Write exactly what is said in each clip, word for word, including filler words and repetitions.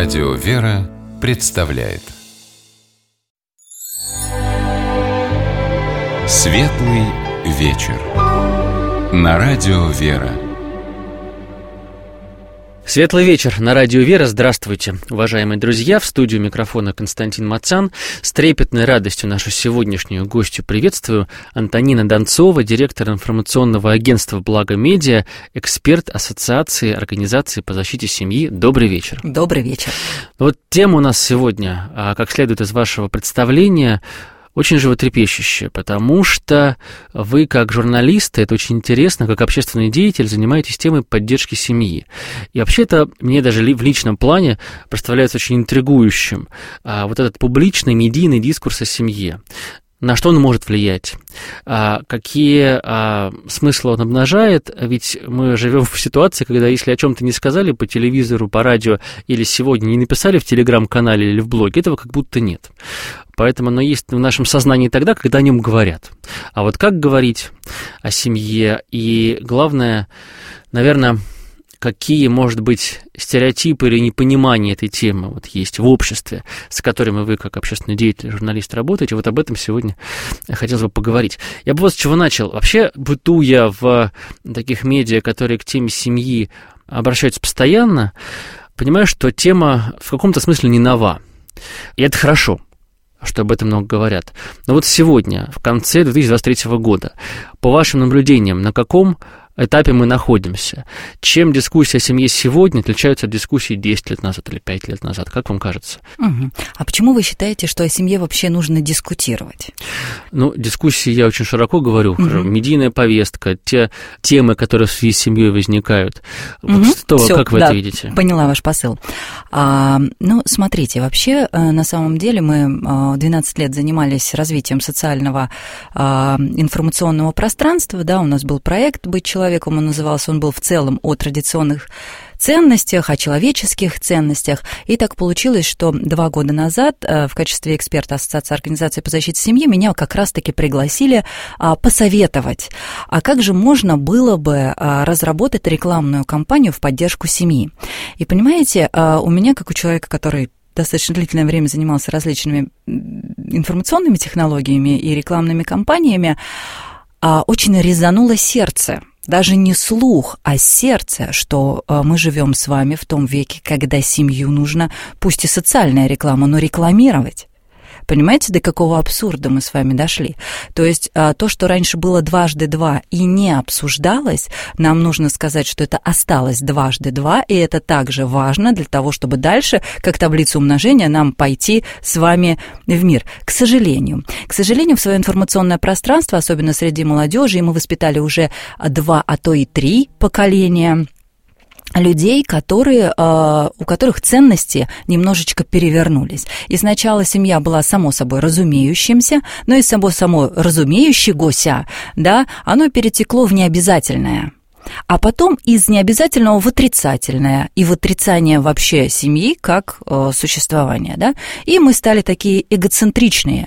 Радио «Вера» представляет Светлый вечер на Радио «Вера». Светлый вечер на Радио «Вера». Здравствуйте, уважаемые друзья. В студию микрофона Константин Мацан. С трепетной радостью нашу сегодняшнюю гостью приветствую Антонина Донцова, директор информационного агентства «Благо Медиа», эксперт Ассоциации организаций по защите семьи. Добрый вечер. Добрый вечер. Вот тема у нас сегодня, как следует из вашего представления, очень животрепещущая, потому что вы, как журналисты, это очень интересно, как общественный деятель, занимаетесь темой поддержки семьи. И вообще это мне даже в личном плане представляется очень интригующим. А вот этот публичный медийный дискурс о семье. На что он может влиять? А какие а, смыслы он обнажает? Ведь мы живем в ситуации, когда если о чем-то не сказали по телевизору, по радио, или сегодня не написали в телеграм-канале или в блоге, этого как будто нет. Поэтому оно есть в нашем сознании тогда, когда о нем говорят. А вот как говорить о семье? И главное, наверное, какие, может быть, стереотипы или непонимания этой темы вот есть в обществе, с которыми вы, как общественный деятель, журналист, работаете. Вот об этом сегодня хотелось бы поговорить. Я бы вот с чего начал. Вообще, бытуя в таких медиа, которые к теме семьи обращаются постоянно, понимаю, что тема в каком-то смысле не нова. И это хорошо, что об этом много говорят. Но вот сегодня, в конце две тысячи двадцать третьего года, по вашим наблюдениям, на каком этапе мы находимся? Чем дискуссия о семье сегодня отличается от дискуссии десять лет назад или пять лет назад? Как вам кажется? Угу. А почему вы считаете, что о семье вообще нужно дискутировать? Ну, дискуссии я очень широко говорю. Угу. Медийная повестка, те темы, которые в связи с семьей возникают. Вот угу. что, Всё, как вы да, это видите? Поняла ваш посыл. А, ну, смотрите, вообще, на самом деле мы двенадцать лет занимались развитием социального а, информационного пространства. Да, у нас был проект «Быть человеком», человеком он назывался, он был в целом о традиционных ценностях, о человеческих ценностях. И так получилось, что два года назад в качестве эксперта Ассоциации организаций по защите семьи меня как раз-таки пригласили посоветовать, а как же можно было бы разработать рекламную кампанию в поддержку семьи. И понимаете, у меня, как у человека, который достаточно длительное время занимался различными информационными технологиями и рекламными кампаниями, очень резануло сердце. Даже не слух, а сердце, что мы живем с вами в том веке, когда семью нужно, пусть и социальная реклама, но рекламировать. Понимаете, до какого абсурда мы с вами дошли? То есть то, что раньше было дважды два и не обсуждалось, нам нужно сказать, что это осталось дважды два, и это также важно для того, чтобы дальше, как таблица умножения, нам пойти с вами в мир. К сожалению. К сожалению, в свое информационное пространство, особенно среди молодежи, и мы воспитали уже два, а то и три поколения людей, которые, у которых ценности немножечко перевернулись. И сначала семья была само собой разумеющимся, но и само само разумеющегося, да, оно перетекло в необязательное. А потом из необязательного в отрицательное, и в отрицание вообще семьи как э, существования, да. И мы стали такие эгоцентричные,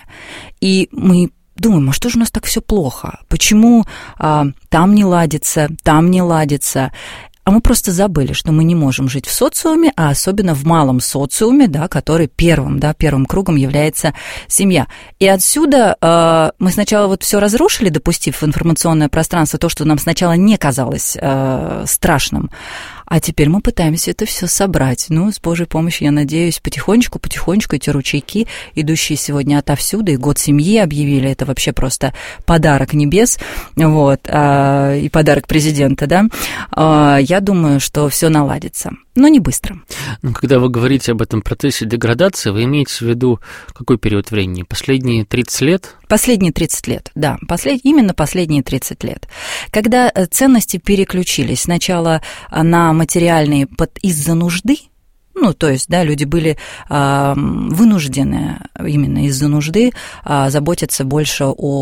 и мы думаем, а что же у нас так все плохо? Почему э, там не ладится, там не ладится? А мы просто забыли, что мы не можем жить в социуме, а особенно в малом социуме, да, который первым, да, первым кругом является семья. И отсюда э, мы сначала вот все разрушили, допустив в информационное пространство то, что нам сначала не казалось э, страшным, а теперь мы пытаемся это все собрать. Ну, с Божьей помощью, я надеюсь, потихонечку, потихонечку эти ручейки, идущие сегодня отовсюду, и год семьи объявили, это вообще просто подарок небес, вот, э, и подарок президента, да. Э, я думаю, что все наладится, но не быстро. Ну, когда вы говорите об этом процессе деградации, вы имеете в виду какой период времени? Последние тридцать лет? Последние тридцать лет, да, послед... именно последние тридцать лет. Когда ценности переключились сначала на материальные под... из-за нужды, Ну, то есть, да, люди были а, вынуждены именно из-за нужды а, заботиться больше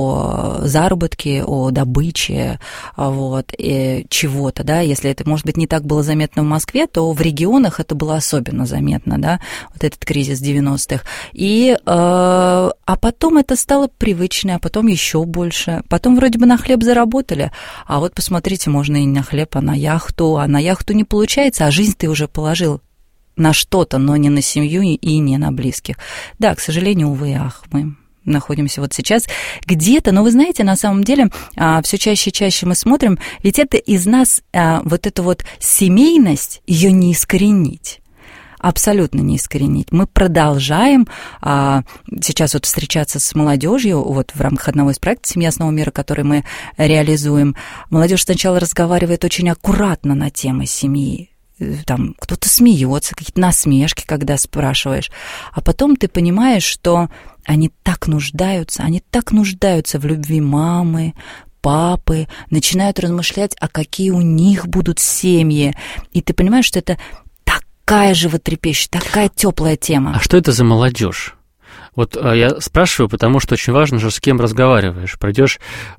о заработке, о добыче, а, вот, и чего-то, да. Если это, может быть, не так было заметно в Москве, то в регионах это было особенно заметно, да, вот этот кризис девяностых. И, а, а потом это стало привычно, а потом еще больше. Потом вроде бы на хлеб заработали, а вот посмотрите, можно и не на хлеб, а на яхту, а на яхту не получается, а жизнь ты уже положил. на что-то, но не на семью и не на близких. Да, к сожалению, увы и ах, мы находимся вот сейчас где-то, но вы знаете, на самом деле все чаще и чаще мы смотрим, ведь это из нас вот эту вот семейность, ее не искоренить. Абсолютно не искоренить. Мы продолжаем а, сейчас вот встречаться с молодежью, вот в рамках одного из проектов «Семья с нового мира», который мы реализуем. Молодежь сначала разговаривает очень аккуратно на темы семьи. Там кто-то смеется, какие-то насмешки, когда спрашиваешь. А потом ты понимаешь, что они так нуждаются, они так нуждаются в любви мамы, папы, начинают размышлять, а какие у них будут семьи. И ты понимаешь, что это такая животрепещущая, такая теплая тема. А что это за молодежь? Вот я спрашиваю, потому что очень важно же, с кем разговариваешь. Придешь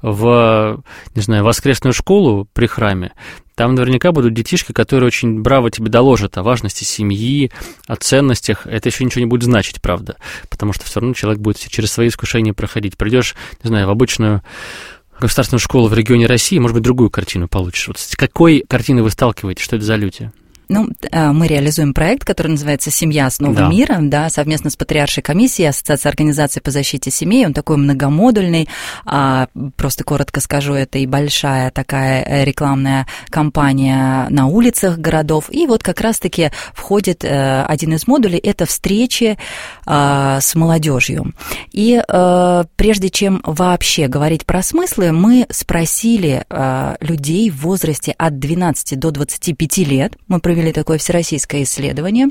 в, не знаю, воскресную школу при храме, там наверняка будут детишки, которые очень браво тебе доложат о важности семьи, о ценностях. Это еще ничего не будет значить, правда, потому что все равно человек будет через свои искушения проходить. Придешь, не знаю, в обычную государственную школу в регионе России, может быть, другую картину получишь. Вот с какой картиной вы сталкиваетесь? Что это за люди? Ну, мы реализуем проект, который называется «Семья с нового да. мира», да, совместно с Патриаршей комиссией Ассоциацией организаций по защите семей. Он такой многомодульный. Просто коротко скажу, это и большая такая рекламная кампания на улицах городов. И вот как раз-таки входит один из модулей – это встречи с молодежью. И прежде чем вообще говорить про смыслы, мы спросили людей в возрасте от двенадцати до двадцати пяти лет. Мы провели такое всероссийское исследование.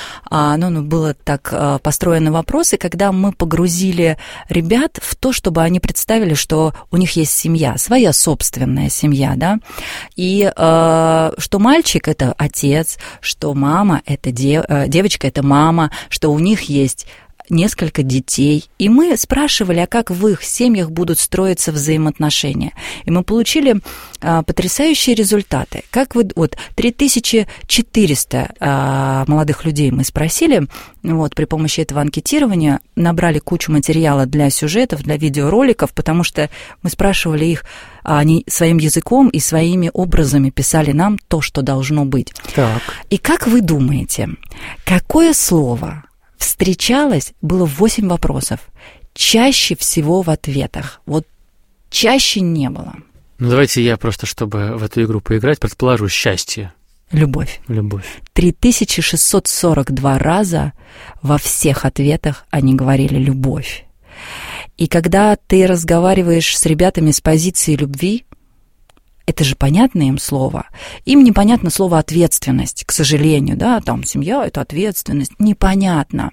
Оно было так построено вопросы, когда мы погрузили ребят в то, чтобы они представили, что у них есть семья, своя собственная семья, да, и что мальчик – это отец, что мама – это дев... девочка – это мама, что у них есть несколько детей, и мы спрашивали, а как в их семьях будут строиться взаимоотношения. И мы получили а, потрясающие результаты. Как вы, вот, три тысячи четыреста а, молодых людей мы спросили, вот, при помощи этого анкетирования набрали кучу материала для сюжетов, для видеороликов, потому что мы спрашивали их, а они своим языком и своими образами писали нам то, что должно быть. Так. И как вы думаете, какое слово встречалось, было восемь вопросов. Чаще всего в ответах. Вот чаще не было. Ну, давайте я просто, чтобы в эту игру поиграть, предположу счастье. Любовь. Любовь. три тысячи шестьсот сорок два раза во всех ответах они говорили «любовь». И когда ты разговариваешь с ребятами с позиции любви, это же понятное им слово. Им непонятно слово «ответственность», к сожалению, да, там семья – это ответственность, непонятно.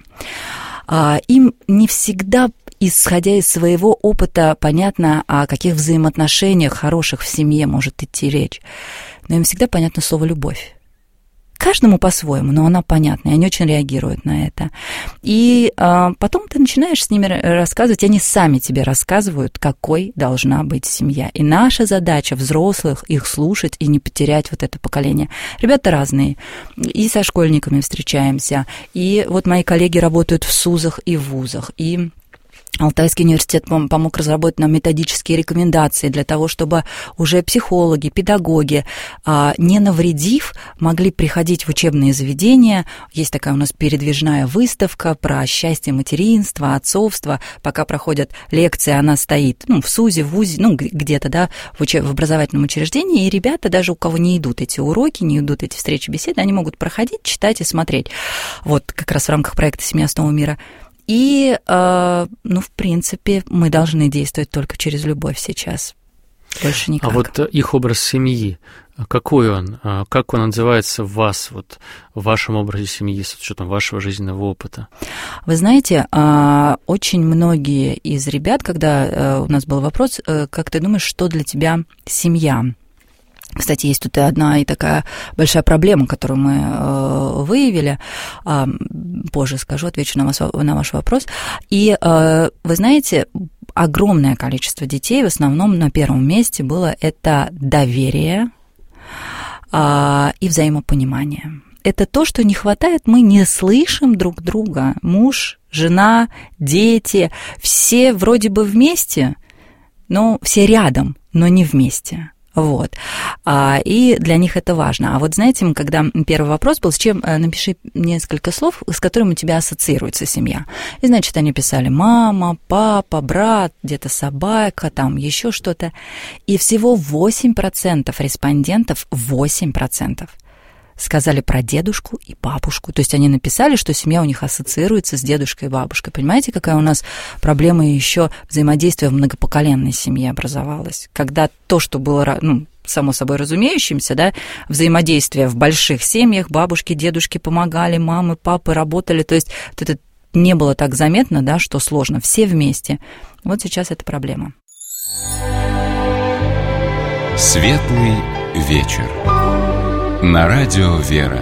А, им не всегда, исходя из своего опыта, понятно, о каких взаимоотношениях хороших в семье может идти речь. Но им всегда понятно слово «любовь». Каждому по-своему, но она понятна, и они очень реагируют на это. И а, потом ты начинаешь с ними рассказывать, они сами тебе рассказывают, какой должна быть семья. И наша задача взрослых их слушать и не потерять вот это поколение. Ребята разные, и со школьниками встречаемся, и вот мои коллеги работают в СУЗах и в вузах, и Алтайский университет помог разработать нам методические рекомендации для того, чтобы уже психологи, педагоги, не навредив, могли приходить в учебные заведения. Есть такая у нас передвижная выставка про счастье материнства, отцовства. Пока проходят лекции, она стоит ну, в СУЗе, в ВУЗе, ну, где-то, да, в, учеб... в образовательном учреждении. И ребята, даже у кого не идут эти уроки, не идут эти встречи, беседы, они могут проходить, читать и смотреть. Вот как раз в рамках проекта «Семья с нового мира». И, э, ну, в принципе, мы должны действовать только через любовь сейчас. Больше никак. А вот их образ семьи, какой он? Как он отзывается в вас, вот, в вашем образе семьи, с учетом вашего жизненного опыта? Вы знаете, очень многие из ребят, когда у нас был вопрос, как ты думаешь, что для тебя семья? Кстати, есть тут и одна и такая большая проблема, которую мы э, выявили. Э, позже скажу, отвечу на, вас, на ваш вопрос. И э, вы знаете, огромное количество детей, в основном на первом месте было это доверие э, и взаимопонимание. Это то, что не хватает, мы не слышим друг друга. Муж, жена, дети, все вроде бы вместе, но все рядом, но не вместе. Вот. А, и для них это важно. А вот знаете, когда первый вопрос был, с чем, напиши несколько слов, с которыми у тебя ассоциируется семья. И, значит, они писали мама, папа, брат, где-то собака, там еще что-то. И всего восемь процентов респондентов, восемь процентов сказали про дедушку и бабушку. То есть они написали, что семья у них ассоциируется с дедушкой и бабушкой. Понимаете, какая у нас проблема еще взаимодействия в многопоколенной семье образовалась? Когда то, что было, ну, само собой разумеющимся, да, взаимодействие в больших семьях, бабушки, дедушки помогали, мамы, папы работали, то есть вот это не было так заметно, да, что сложно, все вместе. Вот сейчас это проблема. Светлый вечер. На радио «Вера».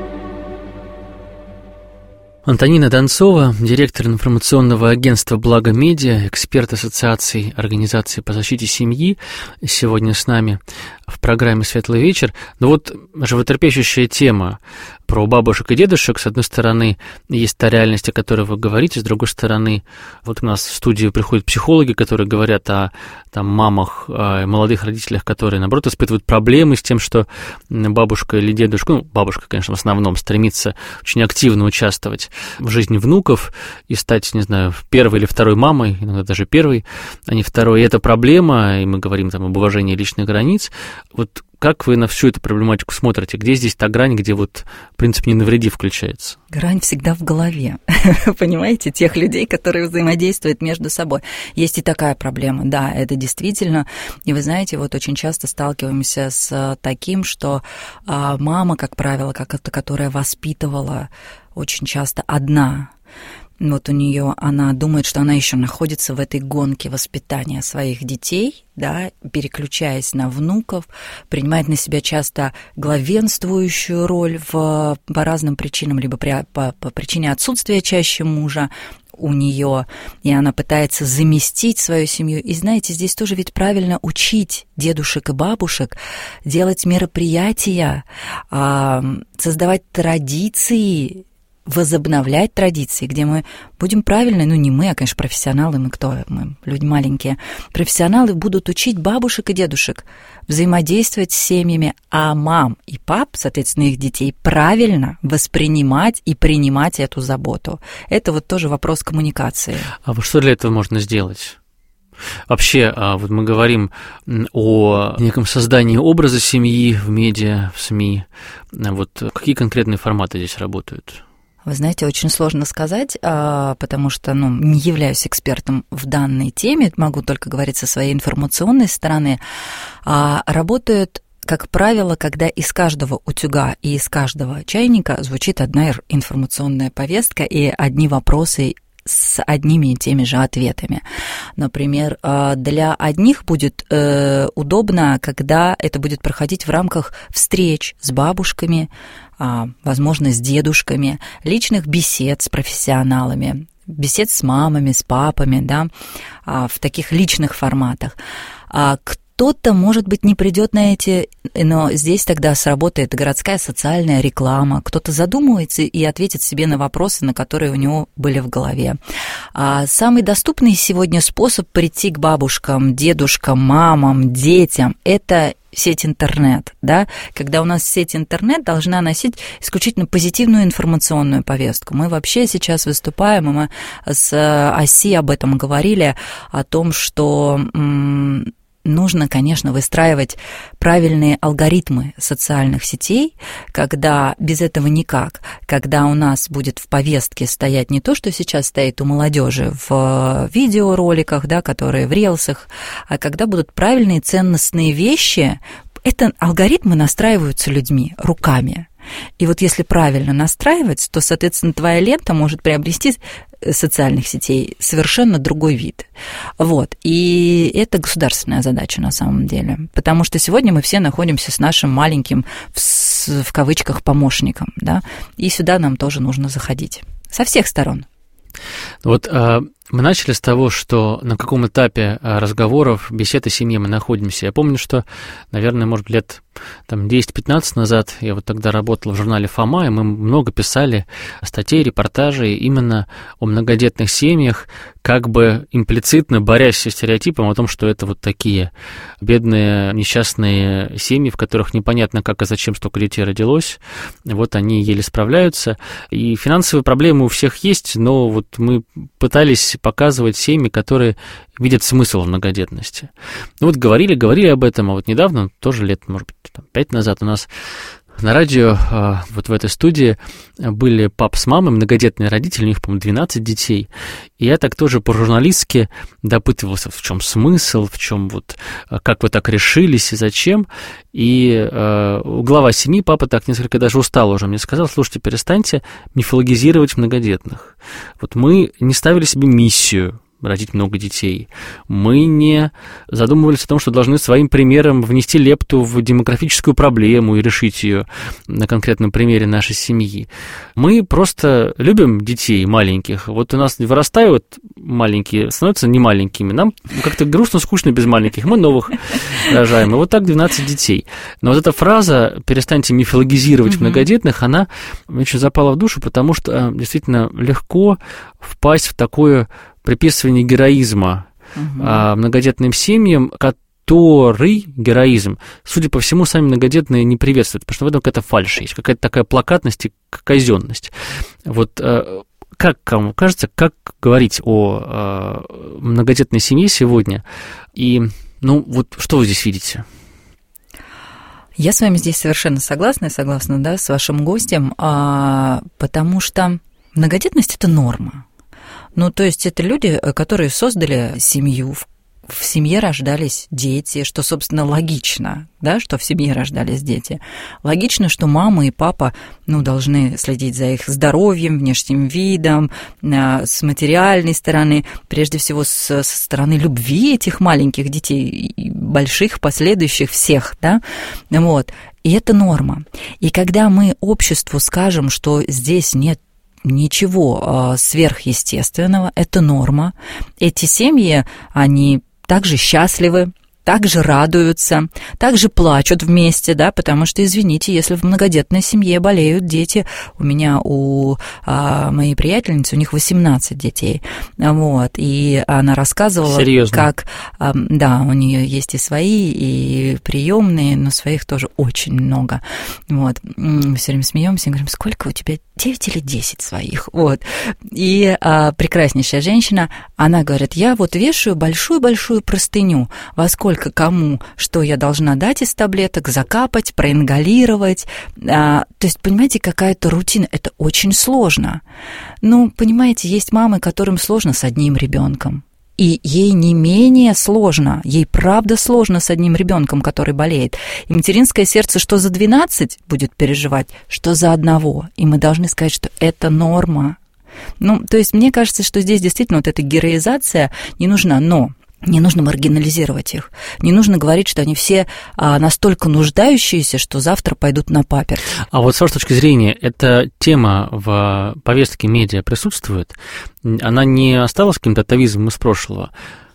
Антонина Донцова, директор информационного агентства «Благо Медиа», эксперт Ассоциации организаций по защите семьи, сегодня с нами в программе «Светлый вечер». Ну вот животрепещущая тема про бабушек и дедушек. С одной стороны, есть та реальность, о которой вы говорите, с другой стороны, вот у нас в студию приходят психологи, которые говорят о там, мамах, о молодых родителях, которые, наоборот, испытывают проблемы с тем, что бабушка или дедушка, ну, бабушка, конечно, в основном стремится очень активно участвовать в жизни внуков и стать, не знаю, первой или второй мамой, иногда даже первой, а не второй. И это проблема, и мы говорим там об уважении личных границ. Вот как вы на всю эту проблематику смотрите? Где здесь та грань, где вот принцип «не навреди» включается? Грань всегда в голове, понимаете, тех людей, которые взаимодействуют между собой. Есть и такая проблема, да, это действительно. И вы знаете, вот очень часто сталкиваемся с таким, что мама, как правило, как это, которая воспитывала очень часто одна, вот у нее, она думает, что она еще находится в этой гонке воспитания своих детей, да, переключаясь на внуков, принимает на себя часто главенствующую роль в, по разным причинам, либо при, по, по причине отсутствия чаще мужа у нее, и она пытается заместить свою семью. И знаете, здесь тоже ведь правильно учить дедушек и бабушек делать мероприятия, создавать традиции, возобновлять традиции, где мы будем правильно, ну не мы, а, конечно, профессионалы, мы кто? Мы люди маленькие. Профессионалы будут учить бабушек и дедушек взаимодействовать с семьями, а мам и пап, соответственно, их детей, правильно воспринимать и принимать эту заботу. Это вот тоже вопрос коммуникации. А вот что для этого можно сделать? Вообще, вот мы говорим о неком создании образа семьи в медиа, в СМИ. Вот какие конкретные форматы здесь работают? Вы знаете, очень сложно сказать, потому что, ну, не являюсь экспертом в данной теме, могу только говорить со своей информационной стороны. Работают, как правило, когда из каждого утюга и из каждого чайника звучит одна информационная повестка и одни вопросы с одними и теми же ответами. Например, для одних будет удобно, когда это будет проходить в рамках встреч с бабушками, возможно, с дедушками, личных бесед с профессионалами, бесед с мамами, с папами, да, в таких личных форматах. Кто-то, может быть, не придет на эти, но здесь тогда сработает городская социальная реклама, кто-то задумается и ответит себе на вопросы, на которые у него были в голове. А самый доступный сегодня способ прийти к бабушкам, дедушкам, мамам, детям – это сеть интернет, да, когда у нас сеть интернет должна носить исключительно позитивную информационную повестку. Мы вообще сейчас выступаем, и мы с ОСИ об этом говорили, о том, что м- нужно, конечно, выстраивать правильные алгоритмы социальных сетей, когда без этого никак, когда у нас будет в повестке стоять не то, что сейчас стоит у молодежи в видеороликах, да, которые в рилсах, а когда будут правильные ценностные вещи. Это алгоритмы настраиваются людьми, руками. И вот если правильно настраивать, то, соответственно, твоя лента может приобрести социальных сетей совершенно другой вид. Вот. И это государственная задача на самом деле. Потому что сегодня мы все находимся с нашим маленьким, в, в кавычках, помощником. Да? И сюда нам тоже нужно заходить. Со всех сторон. Вот Мы начали с того, что на каком этапе разговоров, бесед о семье мы находимся. Я помню, что, наверное, может, лет там, десять-пятнадцать назад я вот тогда работал в журнале «Фома», и мы много писали статей, репортажей именно о многодетных семьях, как бы имплицитно борясь со стереотипом о том, что это вот такие бедные, несчастные семьи, в которых непонятно, как и зачем столько детей родилось. Вот они еле справляются. И финансовые проблемы у всех есть, но вот мы пытались показывать семьи, которые видят смысл в многодетности. Ну вот говорили, говорили об этом, а вот недавно, тоже лет, может быть, там, пять назад у нас на радио, вот в этой студии, были пап с мамой, многодетные родители, у них, по-моему, двенадцать детей. И я так тоже по-журналистски допытывался, в чем смысл, в чем вот, как вы так решились и зачем. И э, глава семьи, папа так несколько даже устал уже, мне сказал: слушайте, перестаньте мифологизировать многодетных. Вот мы не ставили себе миссию родить много детей. Мы не задумывались о том, что должны своим примером внести лепту в демографическую проблему и решить ее на конкретном примере нашей семьи. Мы просто любим детей маленьких. Вот у нас вырастают маленькие, становятся не маленькими. Нам как-то грустно, скучно без маленьких. Мы новых рожаем. И вот так двенадцать детей. Но вот эта фраза «перестаньте мифологизировать mm-hmm. многодетных», она мне очень запала в душу, потому что действительно легко впасть в такое приписывание героизма угу. а, многодетным семьям, который героизм, судя по всему, сами многодетные не приветствуют, потому что в этом какая-то фальшь есть, какая-то такая плакатность и казенность. Вот а, как кому кажется, как говорить о а, многодетной семье сегодня? И, ну, вот что вы здесь видите? Я с вами здесь совершенно согласна, согласна, да, с вашим гостем, а, потому что многодетность – это норма. Ну, то есть это люди, которые создали семью, в, в семье рождались дети, что, собственно, логично, да, что в семье рождались дети. Логично, что мама и папа, ну, должны следить за их здоровьем, внешним видом, с материальной стороны, прежде всего со стороны любви этих маленьких детей, больших, последующих всех, да, вот. И это норма. И когда мы обществу скажем, что здесь нет ничего сверхъестественного, это норма. Эти семьи, они также счастливы, также радуются, также плачут вместе, да, потому что, извините, если в многодетной семье болеют дети, у меня, у а, моей приятельницы, у них восемнадцать детей, вот, и она рассказывала, Серьезно? Как, а, да, у нее есть и свои, и приемные, но своих тоже очень много, вот, мы все время смеемся и говорим: сколько у тебя, девять или десять своих, вот, и а, прекраснейшая женщина, она говорит: я вот вешаю большую-большую простыню, во сколько кому, что я должна дать из таблеток, закапать, проингалировать. А, то есть, понимаете, какая-то рутина. Это очень сложно. Ну, понимаете, есть мамы, которым сложно с одним ребенком. И ей не менее сложно, ей правда сложно с одним ребенком, который болеет. И материнское сердце что за двенадцать будет переживать, что за одного. И мы должны сказать, что это норма. Ну, то есть, мне кажется, что здесь действительно вот эта героизация не нужна, но не нужно маргинализировать их. Не нужно говорить, что они все а, настолько нуждающиеся, что завтра пойдут на паперти. А вот с вашей точки зрения, эта тема в повестке медиа присутствует? Она не осталась каким-то атовизмом из прошлого?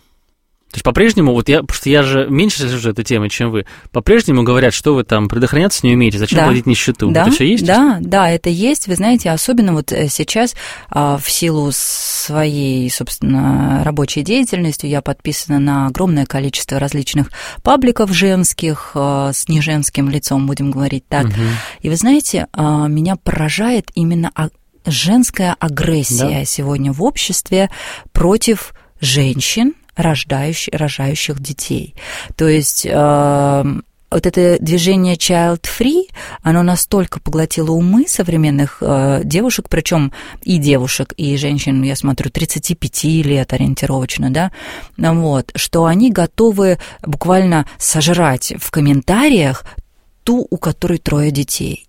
То есть по-прежнему, вот я, потому что я же меньше слежу этой темой, чем вы, по-прежнему говорят, что вы там предохраняться не умеете, зачем да. платить нищету? Да, это все есть? Да, да, это есть. Вы знаете, особенно вот сейчас в силу своей, собственно, рабочей деятельности я подписана на огромное количество различных пабликов женских, с неженским лицом, будем говорить так. Угу. И вы знаете, меня поражает именно женская агрессия да. сегодня в обществе против женщин, рождающих, рожающих детей. То есть э, вот это движение child free, оно настолько поглотило умы современных э, девушек, причем и девушек, и женщин, я смотрю, тридцати пяти лет ориентировочно, да, вот, что они готовы буквально сожрать в комментариях ту, у которой трое детей.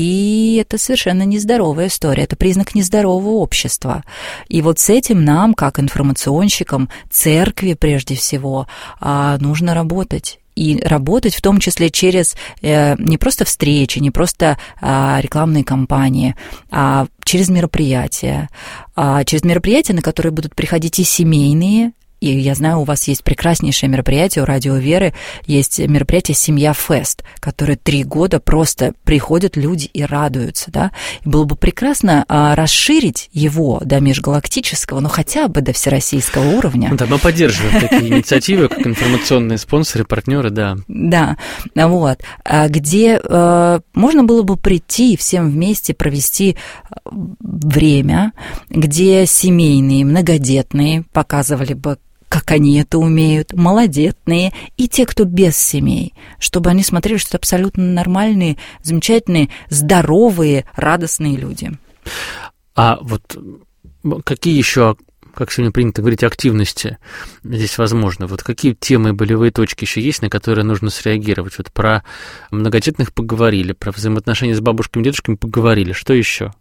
И это совершенно нездоровая история, это признак нездорового общества. И вот с этим нам, как информационщикам, церкви прежде всего, нужно работать. и работать в том числе через не просто встречи, не просто рекламные кампании, а через мероприятия, через мероприятия, на которые будут приходить и семейные. И я знаю, у вас есть прекраснейшее мероприятие, у Радио Веры есть мероприятие «Семья Фест», которое три года просто приходят люди и радуются, да. И было бы прекрасно а, расширить его до межгалактического, ну, хотя бы до всероссийского уровня. Да, мы поддерживаем такие инициативы, как информационные спонсоры, партнеры, да. Да, вот, где а, можно было бы прийти всем вместе провести время, где семейные, многодетные показывали бы, как они это умеют, малодетные и те, кто без семей, чтобы они смотрели, что это абсолютно нормальные, замечательные, здоровые, радостные люди. А вот какие еще, как сегодня принято говорить, активности здесь возможны? Вот какие темы, болевые точки еще есть, на которые нужно среагировать? Вот про многодетных поговорили, про взаимоотношения с бабушками и дедушками поговорили. Что еще?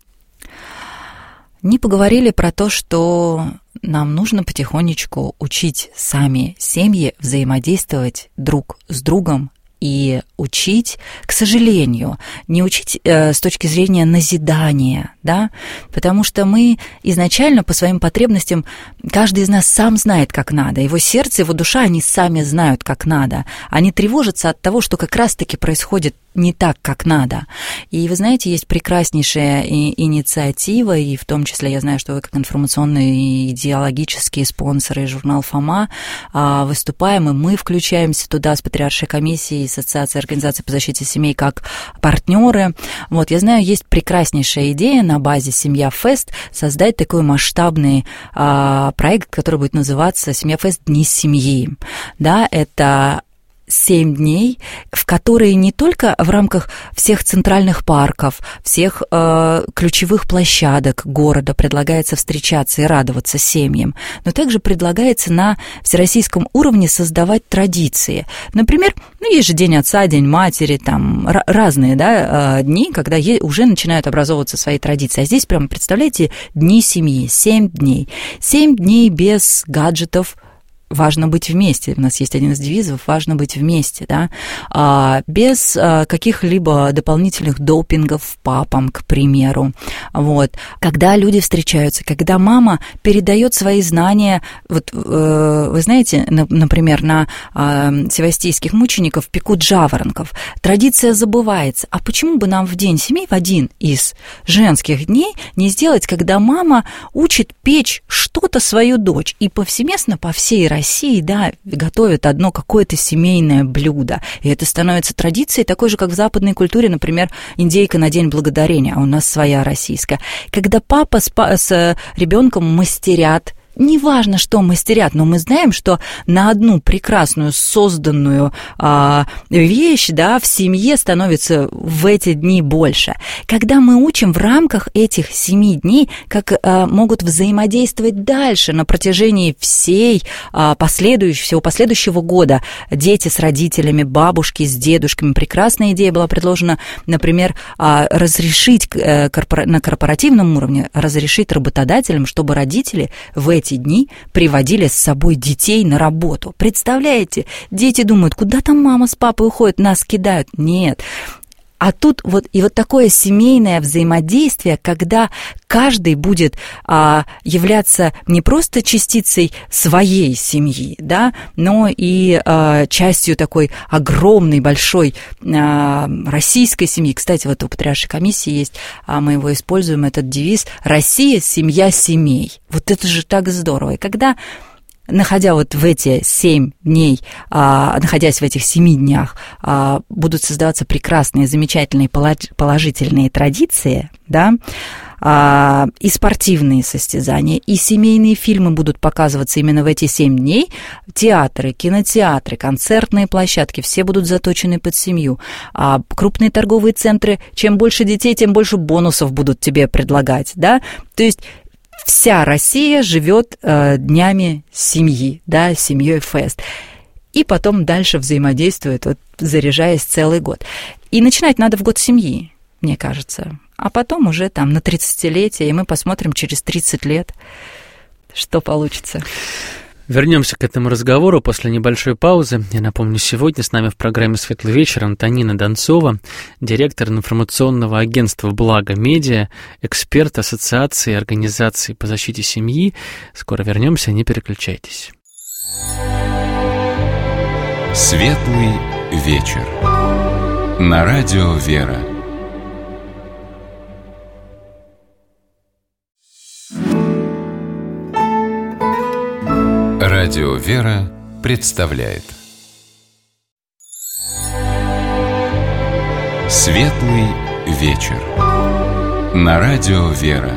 Не поговорили про то, что нам нужно потихонечку учить сами семьи взаимодействовать друг с другом и учить, к сожалению, не учить э, с точки зрения назидания, да, потому что мы изначально по своим потребностям, каждый из нас сам знает, как надо, его сердце, его душа, они сами знают, как надо, они тревожатся от того, что как раз-таки происходит не так, как надо. И вы знаете, есть прекраснейшая инициатива, и в том числе я знаю, что вы как информационные и идеологические спонсоры журнал «Фома» выступаем, и мы включаемся туда с Патриаршей комиссией, Ассоциацией организаций по защите семей как партнеры. Вот, я знаю, есть прекраснейшая идея на базе «Семья Фест» создать такой масштабный а, проект, который будет называться «Семья Фест. Дни семьи». Да, это семь дней, в которые не только в рамках всех центральных парков, всех э, ключевых площадок города предлагается встречаться и радоваться семьям, но также предлагается на всероссийском уровне создавать традиции. Например, ну, есть же День отца, День матери, там р- разные, да, э, дни, когда е- уже начинают образовываться свои традиции. А здесь прямо, представляете, дни семьи, семь дней. Семь дней без гаджетов. Важно быть вместе. У нас есть один из девизов «Важно быть вместе», да, а, без а, каких-либо дополнительных допингов папам, к примеру. Вот. Когда люди встречаются, когда мама передает свои знания, вот э, вы знаете, на, например, на э, севастийских мучеников пекут жаворонков. Традиция забывается. А почему бы нам в День семей, в один из женских дней, не сделать, когда мама учит печь что-то свою дочь и повсеместно по всей России России, да, готовят одно какое-то семейное блюдо. И это становится традицией, такой же, как в западной культуре, например, индейка на День Благодарения, а у нас своя российская. Когда папа с, с ребенком мастерят, неважно, что мастерят, но мы знаем, что на одну прекрасную созданную а, вещь, да, в семье становится в эти дни больше. Когда мы учим в рамках этих семи дней, как а, могут взаимодействовать дальше на протяжении всей а, последующего, всего последующего года дети с родителями, бабушки с дедушками. Прекрасная идея была предложена, например, а, разрешить а, корпора- на корпоративном уровне, разрешить работодателям, чтобы родители в эти дни приводили с собой детей на работу. Представляете, дети думают, куда там мама с папой уходят, нас кидают. Нет. А тут вот и вот такое семейное взаимодействие, когда каждый будет а, являться не просто частицей своей семьи, да, но и а, частью такой огромной, большой а, российской семьи. Кстати, вот у Патриаршей комиссии есть, а мы его используем, этот девиз «Россия – семья семей». Вот это же так здорово. И когда находя вот в эти семь дней, а, находясь в этих семи днях, а, будут создаваться прекрасные, замечательные, положительные традиции, да, а, и спортивные состязания, и семейные фильмы будут показываться именно в эти семь дней, театры, кинотеатры, концертные площадки, все будут заточены под семью, а крупные торговые центры, чем больше детей, тем больше бонусов будут тебе предлагать, да, то есть вся Россия живет э, днями семьи, да, семьей Фест. И потом дальше взаимодействует, вот, заряжаясь целый год. И начинать надо в год семьи, мне кажется. А потом уже там на тридцатилетие, и мы посмотрим через тридцать лет, что получится. Вернемся к этому разговору после небольшой паузы. Я напомню, сегодня с нами в программе «Светлый вечер» Антонина Донцова, директор информационного агентства «Благо Медиа», эксперт Ассоциации организаций по защите семьи. Скоро вернемся, не переключайтесь. «Светлый вечер» на радио «Вера». Радио «Вера» представляет «Светлый вечер» на радио «Вера».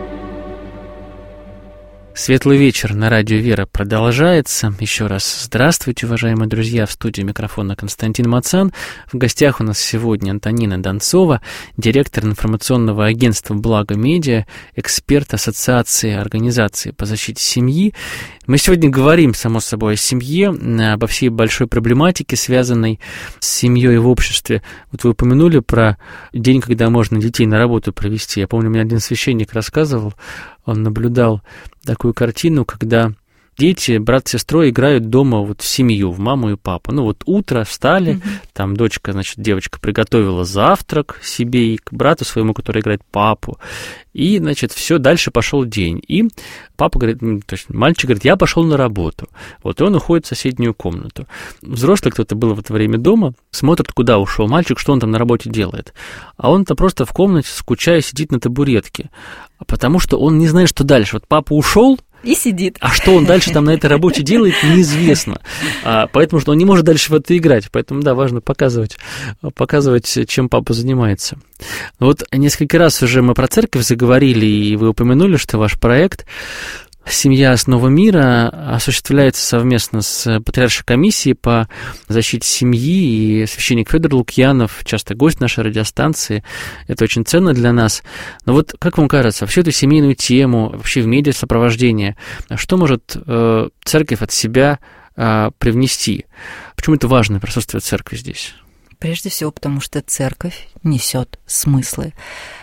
Светлый вечер на радио «Вера» продолжается. Еще раз здравствуйте, уважаемые друзья. В студии микрофона Константин Мацан. В гостях у нас сегодня Антонина Донцова, директор информационного агентства «Благо Медиа», эксперт Ассоциации организаций по защите семьи. Мы сегодня говорим, само собой, о семье, обо всей большой проблематике, связанной с семьей в обществе. Вот вы упомянули про день, когда можно детей на работу провести. Я помню, мне один священник рассказывал, он наблюдал такую картину, когда дети, брат с сестрой играют дома вот в семью, в маму и папу. Ну вот утро, встали, mm-hmm. там дочка, значит, девочка приготовила завтрак себе и к брату своему, который играет папу. И, значит, все, дальше пошел день. И папа говорит, то есть мальчик говорит, я пошел на работу. Вот, и он уходит в соседнюю комнату. Взрослый кто-то был в это время дома, смотрит, куда ушел мальчик, что он там на работе делает. А он-то просто в комнате, скучая, сидит на табуретке. Потому что он не знает, что дальше. Вот папа ушел, и сидит. А что он дальше там на этой работе делает, неизвестно. А, поэтому что он не может дальше в это играть. Поэтому, да, важно показывать, показывать, чем папа занимается. Вот несколько раз уже мы про церковь заговорили, и вы упомянули, что ваш проект «Семья. Основа мира» осуществляется совместно с Патриаршей комиссией по защите семьи, и священник Федор Лукьянов, часто гость нашей радиостанции. Это очень ценно для нас. Но вот как вам кажется, вообще эту семейную тему, вообще в медиасопровождении, что может э, церковь от себя э, привнести? Почему это важно, присутствие церкви здесь? Прежде всего, потому что церковь несет смыслы.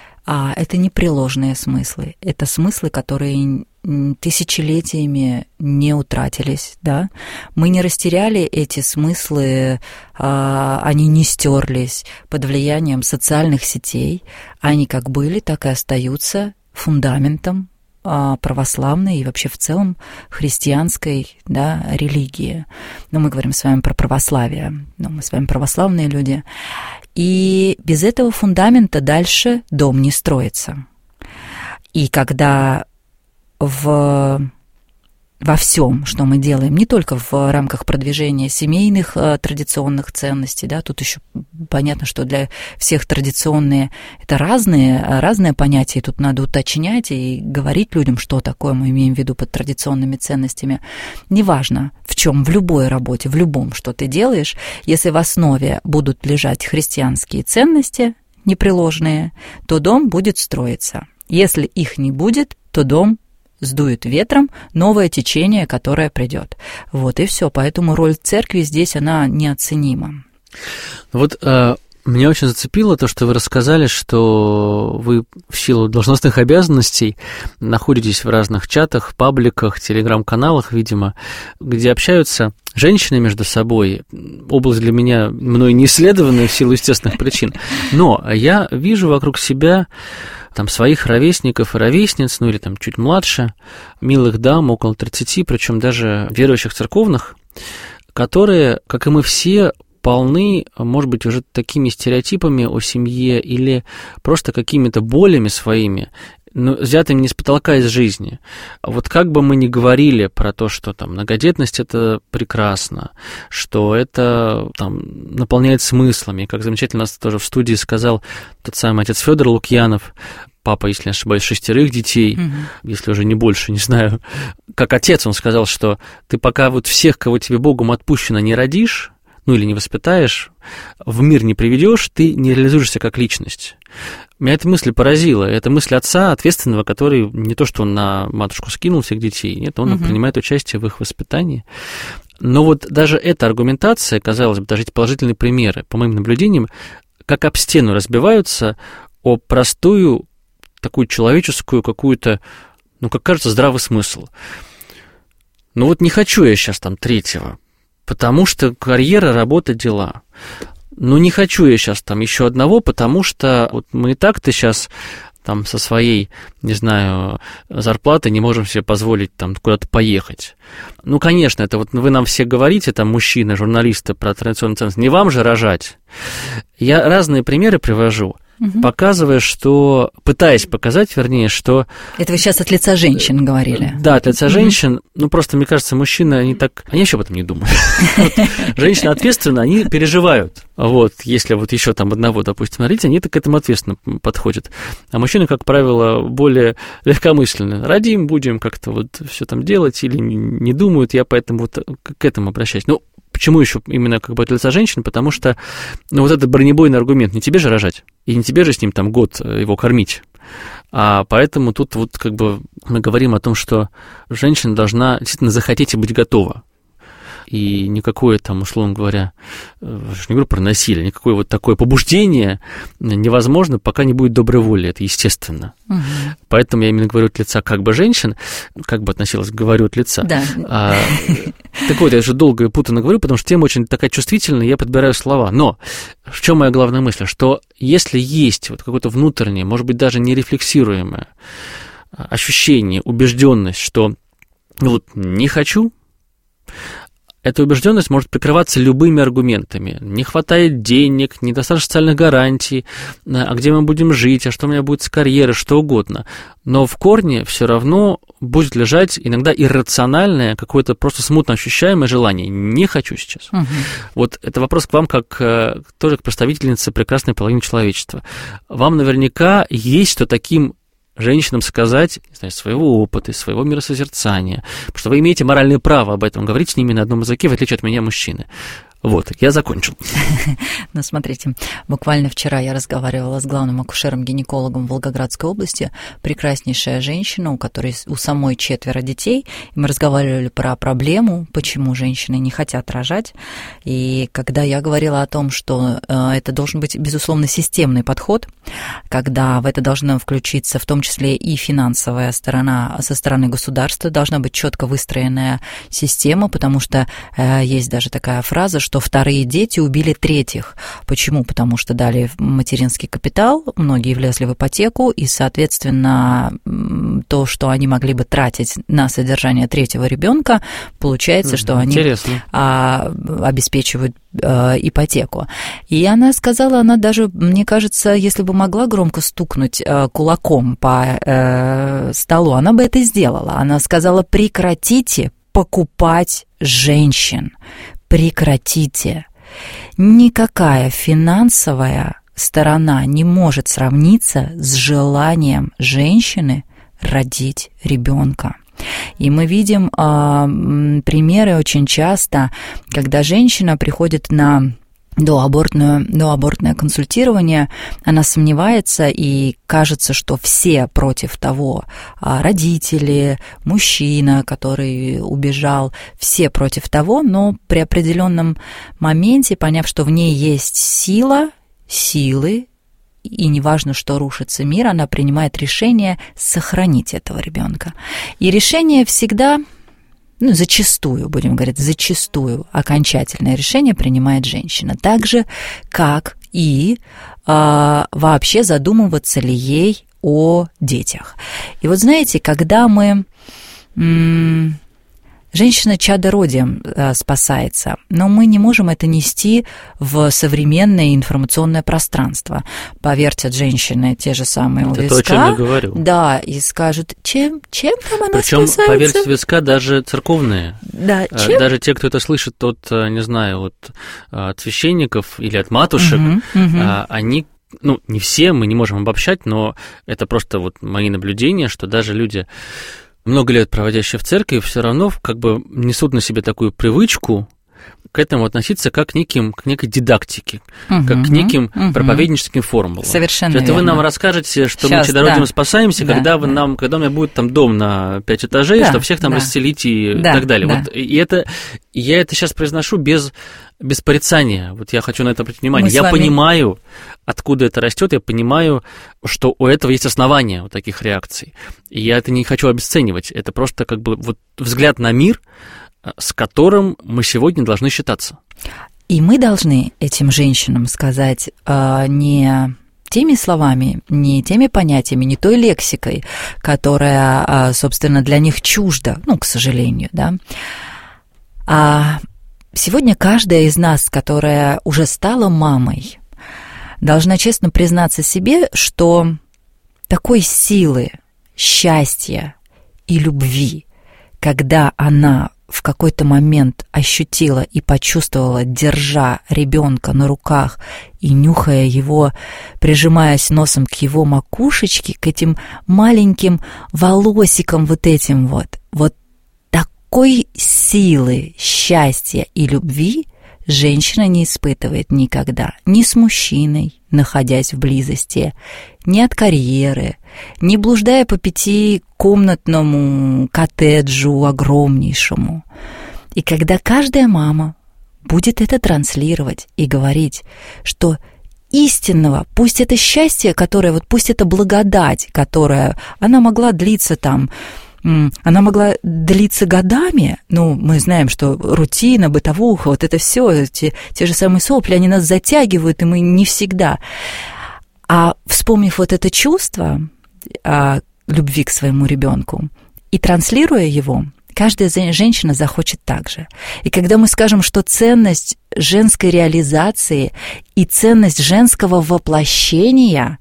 А это непреложные смыслы. Это смыслы, которые тысячелетиями не утратились, да. Мы не растеряли эти смыслы, они не стерлись под влиянием социальных сетей. Они как были, так и остаются фундаментом православной и вообще в целом христианской, да, религии. Но мы говорим с вами про православие, но мы с вами православные люди. И без этого фундамента дальше дом не строится. И когда в, во всем, что мы делаем, не только в рамках продвижения семейных традиционных ценностей, да, тут еще понятно, что для всех традиционные это разные, разные понятия, и тут надо уточнять и говорить людям, что такое мы имеем в виду под традиционными ценностями. Неважно, в чем, в любой работе, в любом, что ты делаешь, если в основе будут лежать христианские ценности непреложные, то дом будет строиться. Если их не будет, то дом сдует ветром новое течение, которое придет. Вот и все. Поэтому роль церкви здесь, она неоценима. Вот э, меня очень зацепило то, что вы рассказали, что вы в силу должностных обязанностей находитесь в разных чатах, пабликах, телеграм-каналах, видимо, где общаются женщины между собой. Область для меня мной не исследованная в силу естественных причин. Но я вижу вокруг себя там своих ровесников и ровесниц, ну или там чуть младше, милых дам, около тридцати, причем даже верующих церковных, которые, как и мы все, полны, может быть, уже такими стереотипами о семье или просто какими-то болями своими, но взятыми не с потолка, из жизни. Вот как бы мы ни говорили про то, что там многодетность – это прекрасно, что это там наполняет смыслами, как замечательно нас тоже в студии сказал тот самый отец Федор Лукьянов, папа, если не ошибаюсь, шестерых детей, mm-hmm. если уже не больше, не знаю. Как отец он сказал, что ты пока вот всех, кого тебе Богом отпущено, не родишь, ну или не воспитаешь, в мир не приведешь, ты не реализуешься как личность. Меня эта мысль поразила. Это мысль отца, ответственного, который не то, что он на матушку скинул всех детей, нет, он угу. принимает участие в их воспитании. Но вот даже эта аргументация, казалось бы, даже эти положительные примеры, по моим наблюдениям, как об стену разбиваются о простую, такую человеческую какую-то, ну, как кажется, здравый смысл. ну вот не хочу я сейчас там третьего, потому что карьера, работа, дела. Ну не хочу я сейчас там еще одного, потому что вот мы и так-то сейчас там со своей, не знаю, зарплатой не можем себе позволить там куда-то поехать. Ну, конечно, это вот вы нам все говорите, там, мужчины, журналисты про традиционные ценности, не вам же рожать. Я разные примеры привожу, угу. показывая, что, пытаясь показать, вернее, что... Это вы сейчас от лица женщин говорили. Да, от лица угу. женщин. Ну, просто, мне кажется, мужчины, они так... Они еще об этом не думают. Женщины ответственно, они переживают. Вот, если вот еще там одного, допустим, смотрите, они так к этому ответственно подходят. А мужчины, как правило, более легкомысленны. Родим, будем как-то вот все там делать, или не думают, я поэтому вот к этому обращаюсь. Ну, почему еще именно как бы от лица женщин? Потому что, ну, вот этот бронебойный аргумент, не тебе же рожать, и не тебе же с ним там год его кормить. А поэтому тут вот как бы мы говорим о том, что женщина должна действительно захотеть и быть готова. И никакое там, условно говоря, не говорю про насилие, никакое вот такое побуждение невозможно, пока не будет доброй воли, это естественно. Угу. Поэтому я именно говорю от лица как бы женщин, как бы относилась, говорю от лица. Да. А, так вот, я же долго и путанно говорю, потому что тема очень такая чувствительная, я подбираю слова. Но в чем моя главная мысль? Что если есть вот какое-то внутреннее, может быть, даже нерефлексируемое ощущение, убежденность, что ну, вот не хочу, эта убежденность может прикрываться любыми аргументами. Не хватает денег, недостаточно социальных гарантий, а где мы будем жить, а что у меня будет с карьерой, что угодно. Но в корне все равно будет лежать иногда иррациональное, какое-то просто смутно ощущаемое желание. Не хочу сейчас. Угу. Вот это вопрос к вам, как тоже к представительнице прекрасной половины человечества. Вам наверняка есть что таким женщинам сказать, не знаю, своего опыта, своего миросозерцания, потому что вы имеете моральное право об этом говорить с ними на одном языке, в отличие от меня, мужчины. Вот, я закончил. Ну, смотрите, буквально вчера я разговаривала с главным акушером-гинекологом Волгоградской области, прекраснейшая женщина, у которой у самой четверо детей, и мы разговаривали про проблему, почему женщины не хотят рожать, и когда я говорила о том, что это должен быть, безусловно, системный подход, когда в это должна включиться в том числе и финансовая сторона со стороны государства, должна быть четко выстроенная система, потому что есть даже такая фраза, что вторые дети убили третьих. Почему? Потому что дали материнский капитал, многие влезли в ипотеку, и, соответственно, то, что они могли бы тратить на содержание третьего ребенка, получается, что они а, обеспечивают а, ипотеку. И она сказала, она даже, мне кажется, если бы могла громко стукнуть а, кулаком по а, столу, она бы это сделала. Она сказала, прекратите покупать женщин. Прекратите. Никакая финансовая сторона не может сравниться с желанием женщины родить ребенка. И мы видим э, примеры очень часто, когда женщина приходит на доабортное, доабортное консультирование, она сомневается, и кажется, что все против того, родители, мужчина, который убежал, все против того, но при определенном моменте, поняв, что в ней есть сила, силы, и неважно, что рушится мир, она принимает решение сохранить этого ребенка. И решение всегда... Ну, зачастую, будем говорить, зачастую окончательное решение принимает женщина. Так же, как и а, вообще задумываться ли ей о детях. И вот знаете, когда мы... М- Женщина чадородием э, спасается, но мы не можем это нести в современное информационное пространство. Повертят женщины те же самые у это виска. Это то, о чем я говорю. Да, и скажут, чем, чем там она Причем, спасается? Причем повертят виска даже церковные. Да, чем? Даже те, кто это слышит от, не знаю, от, от священников или от матушек, угу, угу. они... Ну, не все, мы не можем обобщать, но это просто вот мои наблюдения, что даже люди... много лет проводящие в церкви, все равно как бы несут на себе такую привычку к этому относиться как к, неким, к некой дидактике, угу, как к неким угу. проповедническим формулам. Совершенно Это верно. Вы нам расскажете, что Сейчас, мы чадородием да. спасаемся, да, когда, вы да. нам, когда у меня будет там дом на пять этажей, да, что всех там да. расселить и да, так далее. Да. Вот, и это, я это сейчас произношу без, без порицания. Вот я хочу на это обратить внимание. Мы Я вами... понимаю, откуда это растет, я понимаю, что у этого есть основания, у таких реакций. И я это не хочу обесценивать. Это просто как бы вот взгляд на мир, с которым мы сегодня должны считаться. И мы должны этим женщинам сказать э, не теми словами, не теми понятиями, не той лексикой, которая, э, собственно, для них чужда, ну, к сожалению, да. А сегодня каждая из нас, которая уже стала мамой, должна честно признаться себе, что такой силы, счастья и любви, когда она в какой-то момент ощутила и почувствовала, держа ребенка на руках и нюхая его, прижимаясь носом к его макушечке, к этим маленьким волосикам вот этим вот, вот такой силы, счастья и любви женщина не испытывает никогда. Ни с мужчиной, находясь в близости, ни от карьеры, ни блуждая по пятикомнатному коттеджу огромнейшему. И когда каждая мама будет это транслировать и говорить, что истинного, пусть это счастье, которое, вот пусть это благодать, которая, она могла длиться там, она могла длиться годами, ну, мы знаем, что рутина, бытовуха, вот это все, те, те же самые сопли, они нас затягивают, и мы не всегда. А вспомнив вот это чувство а, любви к своему ребенку и транслируя его, каждая женщина захочет так же. И когда мы скажем, что ценность женской реализации и ценность женского воплощения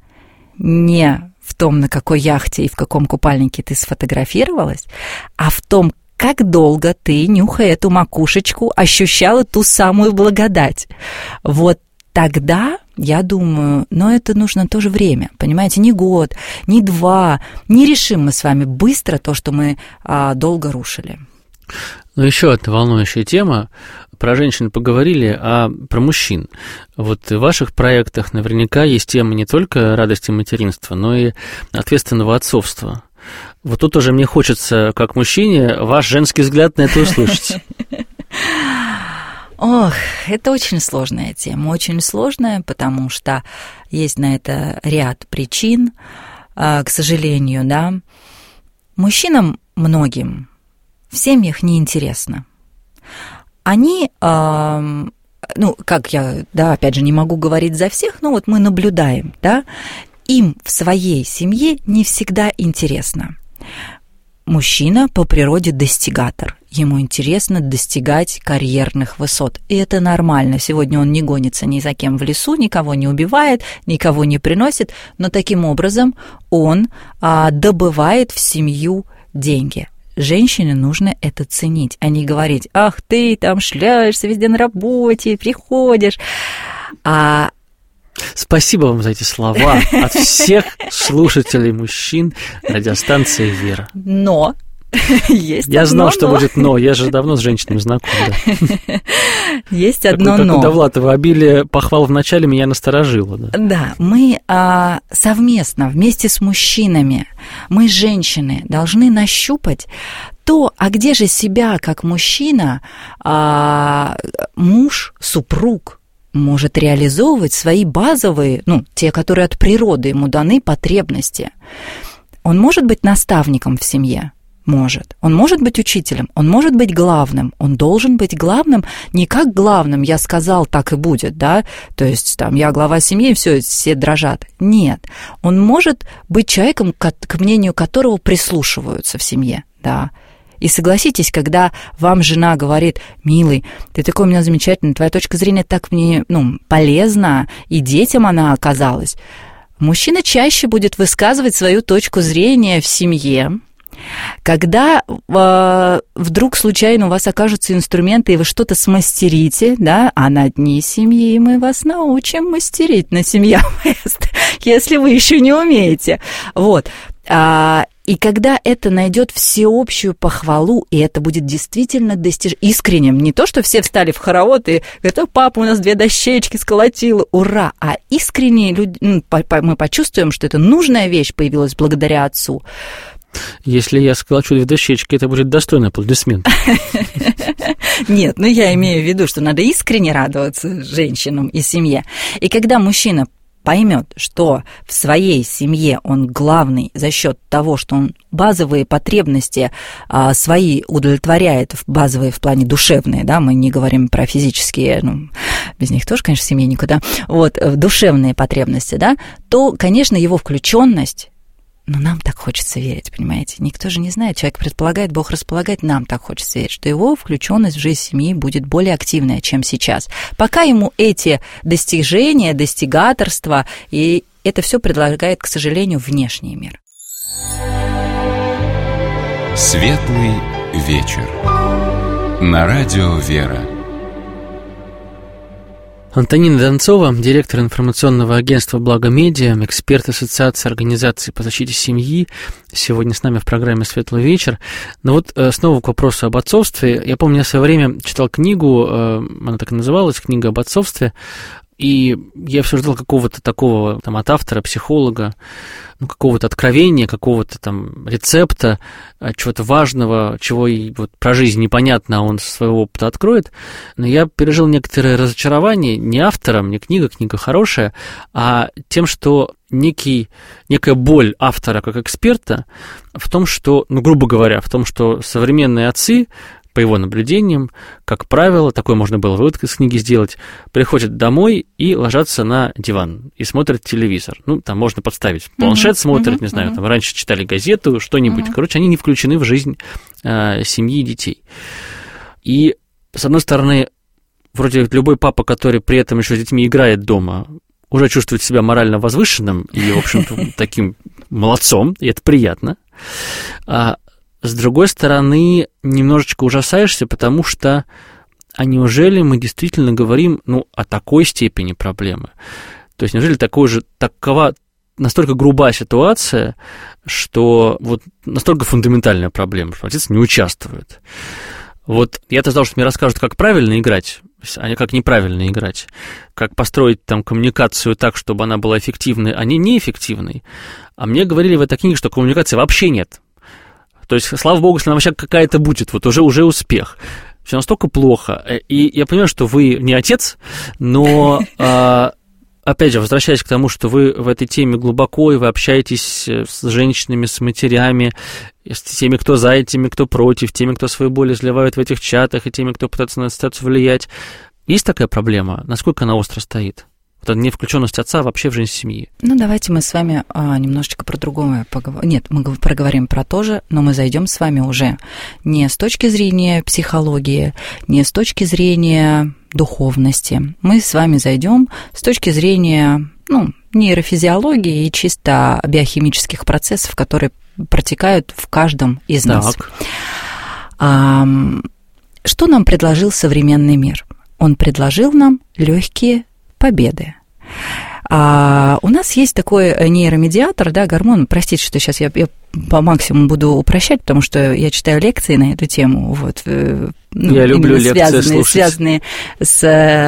не в том, на какой яхте и в каком купальнике ты сфотографировалась, а в том, как долго ты, нюхая эту макушечку, ощущала ту самую благодать. Вот тогда, я думаю, но это нужно тоже время, понимаете, не год, не два, не решим мы с вами быстро то, что мы а, долго рушили. Ну, еще одна волнующая тема. Про женщин поговорили, а про мужчин. Вот в ваших проектах наверняка есть тема не только радости материнства, но и ответственного отцовства. Вот тут уже мне хочется, как мужчине, ваш женский взгляд на это услышать. Ох, это очень сложная тема, очень сложная, потому что есть на это ряд причин, к сожалению, да. Мужчинам многим в семьях неинтересно. Они, э, ну, как я, да, опять же, не могу говорить за всех, но вот мы наблюдаем, да, им в своей семье не всегда интересно. Мужчина по природе достигатор. Ему интересно достигать карьерных высот. И это нормально. Сегодня он не гонится ни за кем в лесу, никого не убивает, никого не приносит, но таким образом он а, добывает в семью деньги. Женщине нужно это ценить, а не говорить: ах, ты там шляешься везде на работе, приходишь. А... Спасибо вам за эти слова от всех слушателей мужчин радиостанции «Вера». Но есть Я одно знал, что но. будет «но». Я же давно с женщинами знаком. Да. Есть одно Такое, «но». Как у Довлатова, обилие похвал в начале меня насторожило. Да, да мы а, совместно, вместе с мужчинами, мы, женщины, должны нащупать то, а где же себя, как мужчина, а, муж, супруг, может реализовывать свои базовые, ну, те, которые от природы ему даны, потребности. Он может быть наставником в семье? Может. Он может быть учителем, он может быть главным, он должен быть главным, не как главным, я сказал, так и будет, да, то есть там я глава семьи, все, все дрожат. Нет, он может быть человеком, к, к мнению которого прислушиваются в семье, да. И согласитесь, когда вам жена говорит: милый, ты такой у меня замечательный, твоя точка зрения так мне, ну, полезна, и детям она оказалась. Мужчина чаще будет высказывать свою точку зрения в семье. Когда э, вдруг случайно у вас окажутся инструменты, и вы что-то смастерите, да, а на дни семьи мы вас научим мастерить на семья, если вы еще не умеете. Вот. И когда это найдет всеобщую похвалу, и это будет действительно достиж... искренним, не то, что все встали в хоровод и говорят: папа у нас две дощечки сколотил, ура, а искренне люди... мы почувствуем, что это нужная вещь появилась благодаря отцу. Если я сколочу две дощечки, это будет достойный аплодисмент. Нет, ну я имею в виду, что надо искренне радоваться женщинам и семье. И когда мужчина поймет, что в своей семье он главный за счет того, что он базовые потребности а, свои удовлетворяет, базовые в плане душевные, да, мы не говорим про физические, ну, без них тоже, конечно, в семье никуда, вот, душевные потребности, да, то, конечно, его включенность. Но нам так хочется верить, понимаете? Никто же не знает. Человек предполагает, Бог располагает. Нам так хочется верить, что его включенность в жизнь семьи будет более активная, чем сейчас. Пока ему эти достижения, достигаторства, и это все предлагает, к сожалению, внешний мир. Светлый вечер. На радио «Вера». Антонина Донцова, директор информационного агентства «Благо Медиа», эксперт Ассоциации организаций по защите семьи, сегодня с нами в программе «Светлый вечер». Но вот снова к вопросу об отцовстве. Я помню, я в свое время читал книгу, она так и называлась, «Книга об отцовстве», и я все ждал какого-то такого там от автора, психолога, ну, какого-то откровения, какого-то там рецепта, чего-то важного, чего и вот про жизнь непонятно, а он со своего опыта откроет. Но я пережил некоторое разочарование не автором, не книга, книга хорошая, а тем, что некий, некая боль автора как эксперта в том, что, ну, грубо говоря, в том, что современные отцы, по его наблюдениям, как правило, такой можно было вывод из книги сделать, приходят домой и ложатся на диван и смотрят телевизор. Ну, там можно подставить планшет, uh-huh, смотрят, uh-huh, не знаю, uh-huh. там раньше читали газету, что-нибудь. Uh-huh. Короче, они не включены в жизнь э, семьи и детей. И, с одной стороны, вроде любой папа, который при этом еще с детьми играет дома, уже чувствует себя морально возвышенным и, в общем-то, таким молодцом, и это приятно. А с другой стороны, немножечко ужасаешься, потому что, а неужели мы действительно говорим, ну, о такой степени проблемы? То есть, неужели такой же, такова, настолько грубая ситуация, что вот настолько фундаментальная проблема, что отец не участвует? Вот я-то знал, что мне расскажут, как правильно играть, а не как неправильно играть, как построить там коммуникацию так, чтобы она была эффективной, а не неэффективной. А мне говорили в этой книге, что коммуникации вообще нет. То есть, слава богу, если она вообще какая-то будет, вот уже, уже успех. Все настолько плохо. И я понимаю, что вы не отец, но, опять же, возвращаясь к тому, что вы в этой теме глубоко, и вы общаетесь с женщинами, с матерями, с теми, кто за, и теми, кто против, теми, кто свою боль изливают в этих чатах, и теми, кто пытается на ситуацию влиять. Есть такая проблема? Насколько она остро стоит? Вот эта невключенность отца вообще в жизнь семьи. Ну, давайте мы с вами а, немножечко про другое поговорим. Нет, мы проговорим про то же, но мы зайдем с вами уже не с точки зрения психологии, не с точки зрения духовности. Мы с вами зайдем с точки зрения, ну, нейрофизиологии и чисто биохимических процессов, которые протекают в каждом из нас. Так. А, что нам предложил современный мир? Он предложил нам легкие победы. А у нас есть такой нейромедиатор, да, гормон, простите, что сейчас я, я по максимуму буду упрощать, потому что я читаю лекции на эту тему, вот, ну, я люблю лекции связанные, слушать. связанные с,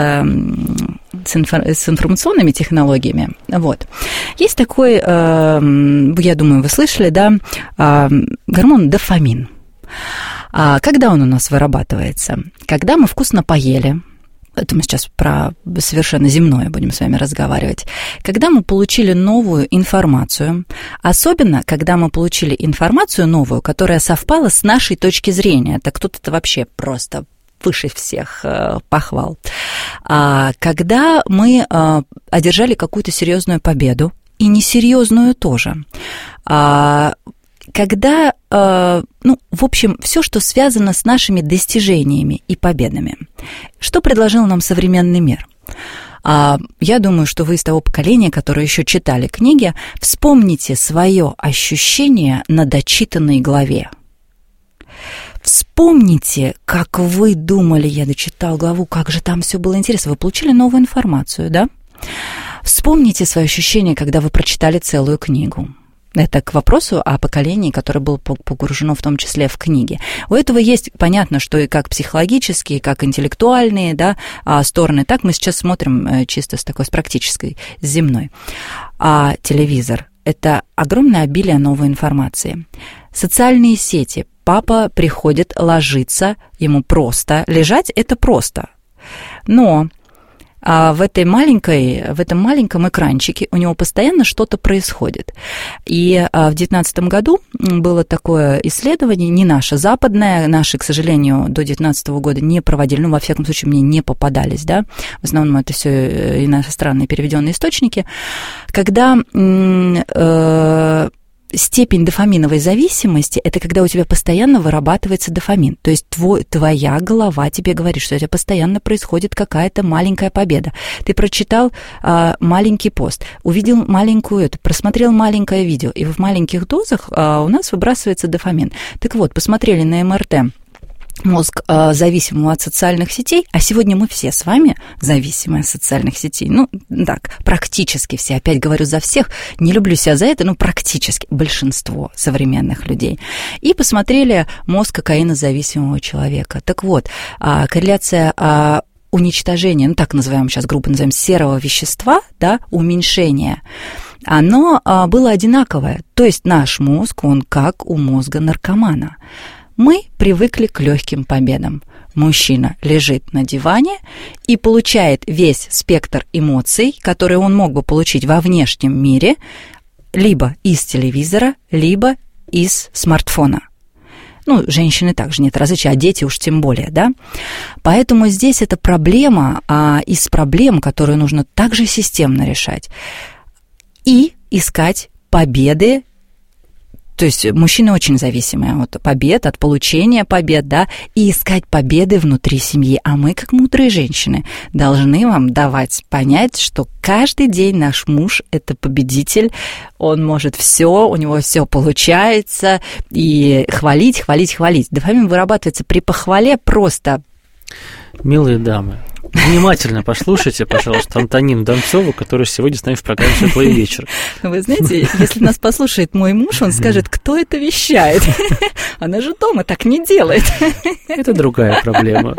с, инфор, с информационными технологиями. Вот. Есть такой, я думаю, вы слышали, да, гормон дофамин. Когда он у нас вырабатывается? Когда мы вкусно поели. Это мы сейчас про совершенно земное будем с вами разговаривать. Когда мы получили новую информацию, особенно когда мы получили информацию новую, которая совпала с нашей точки зрения, это кто-то вообще просто выше всех похвал. А когда мы одержали какую-то серьезную победу, и несерьезную тоже, когда, ну, в общем, все, что связано с нашими достижениями и победами. Что предложил нам современный мир? Я думаю, что вы из того поколения, которое еще читали книги, вспомните свое ощущение на дочитанной главе. Вспомните, как вы думали, я дочитал главу, как же там все было интересно. Вы получили новую информацию, да? Вспомните свое ощущение, когда вы прочитали целую книгу. Это к вопросу о поколении, которое было погружено в том числе в книги. У этого есть, понятно, что и как психологические, и как интеллектуальные, да, стороны. Так мы сейчас смотрим чисто с такой, с практической, с земной. А телевизор – это огромное обилие новой информации. Социальные сети. Папа приходит, ложится, ему просто. Лежать – это просто. Но... А в, этой маленькой, в этом маленьком экранчике у него постоянно что-то происходит. И в две тысячи девятнадцатом году было такое исследование, не наше, западное, наши, к сожалению, до две тысячи девятнадцатого года не проводили, ну, во всяком случае, мне не попадались, да, в основном это все иностранные переведенные источники, когда... Э, степень дофаминовой зависимости – это когда у тебя постоянно вырабатывается дофамин. То есть твой, твоя голова тебе говорит, что у тебя постоянно происходит какая-то маленькая победа. Ты прочитал а, маленький пост, увидел маленькую это, просмотрел маленькое видео, и в маленьких дозах а, у нас выбрасывается дофамин. Так вот, посмотрели на эм эр тэ мозг э, зависимый от социальных сетей, а сегодня мы все с вами зависимы от социальных сетей. Ну, так, практически все. Опять говорю за всех, не люблю себя за это, но практически большинство современных людей. И посмотрели мозг кокаинозависимого человека. Так вот, э, корреляция э, уничтожения, ну, так называемого сейчас грубо называем, серого вещества, да, уменьшение, оно э, было одинаковое. То есть наш мозг, он как у мозга наркомана. Мы привыкли к легким победам. Мужчина лежит на диване и получает весь спектр эмоций, которые он мог бы получить во внешнем мире, либо из телевизора, либо из смартфона. Ну, женщины также нет различия, а дети уж тем более, да? Поэтому здесь это проблема, а из проблем, которые нужно также системно решать, и искать победы. То есть мужчины очень зависимы от побед, от получения побед, да, и искать победы внутри семьи. А мы, как мудрые женщины, должны вам давать понять, что каждый день наш муж – это победитель, он может все, у него все получается, и хвалить, хвалить, хвалить. Дофамин вырабатывается при похвале просто. Милые дамы, внимательно послушайте, пожалуйста, Антонину Донцову, которая сегодня с нами в программе «Светлый вечер». Вы знаете, если нас послушает мой муж, он скажет, кто это вещает. Она же дома так не делает. Это другая проблема.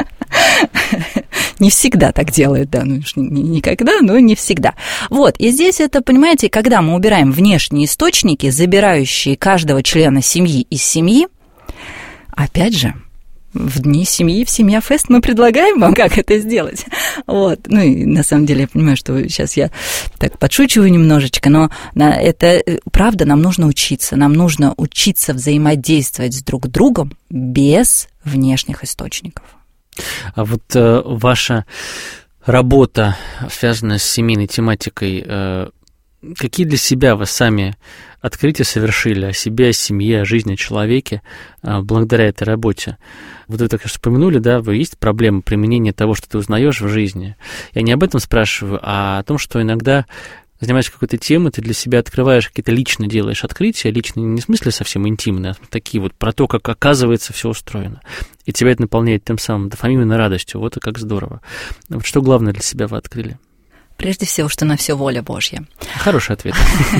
Не всегда так делает, да, ну, никогда, но не всегда. Вот, и здесь это, понимаете, когда мы убираем внешние источники, забирающие каждого члена семьи из семьи, опять же, в дни семьи, в «Семья Фест» мы предлагаем вам, как это сделать. Вот. Ну, и на самом деле я понимаю, что сейчас я так подшучиваю немножечко, но это правда, нам нужно учиться. Нам нужно учиться взаимодействовать с друг другом без внешних источников. А вот э, ваша работа, связанная с семейной тематикой, э, какие для себя вы сами открытия совершили о себе, о семье, о жизни, о человеке благодаря этой работе? Вот вы так вспомянули, да, есть проблема применения того, что ты узнаешь в жизни. Я не об этом спрашиваю, а о том, что иногда, занимаясь какой-то темой, ты для себя открываешь, какие-то лично делаешь открытия, лично не в смысле совсем интимные, а такие вот про то, как оказывается все устроено. И тебя это наполняет тем самым дофамином и радостью. Вот и как здорово. Вот что главное для себя вы открыли? Прежде всего, что на все воля Божья. Хороший ответ.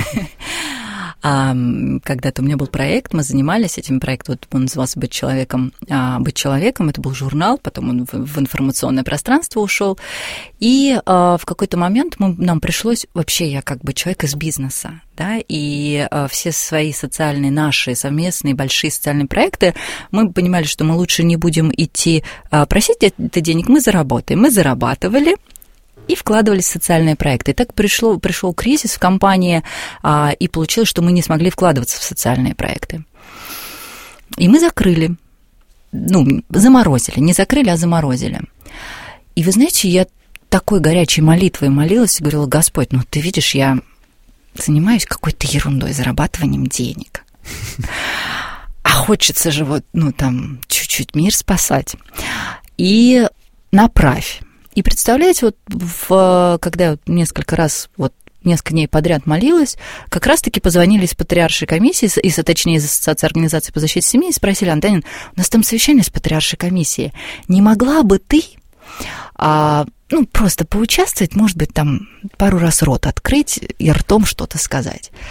Когда-то у меня был проект, мы занимались этим проектом, вот он назывался «Быть человеком». «Быть человеком» — это был журнал, потом он в информационное пространство ушел. И в какой-то момент мы, нам пришлось, вообще я как бы человек из бизнеса, да, и все свои социальные, наши совместные большие социальные проекты, мы понимали, что мы лучше не будем идти просить это денег, мы заработаем. Мы зарабатывали и вкладывались в социальные проекты. И так пришло, пришел кризис в компании, а, и получилось, что мы не смогли вкладываться в социальные проекты. И мы закрыли, ну, заморозили, не закрыли, а заморозили. И вы знаете, я такой горячей молитвой молилась и говорила: Господь, ну ты видишь, я занимаюсь какой-то ерундой, зарабатыванием денег. А хочется же вот, ну там, чуть-чуть мир спасать. И направь. И представляете, вот в, когда я вот несколько раз, вот несколько дней подряд молилась, как раз-таки позвонили из патриаршей комиссии, из, точнее, из Ассоциации организаций по защите семьи, и спросили: Антонин, у нас там совещание с патриаршей комиссией, не могла бы ты, а, ну, просто поучаствовать, может быть, там пару раз рот открыть и ртом что-то сказать?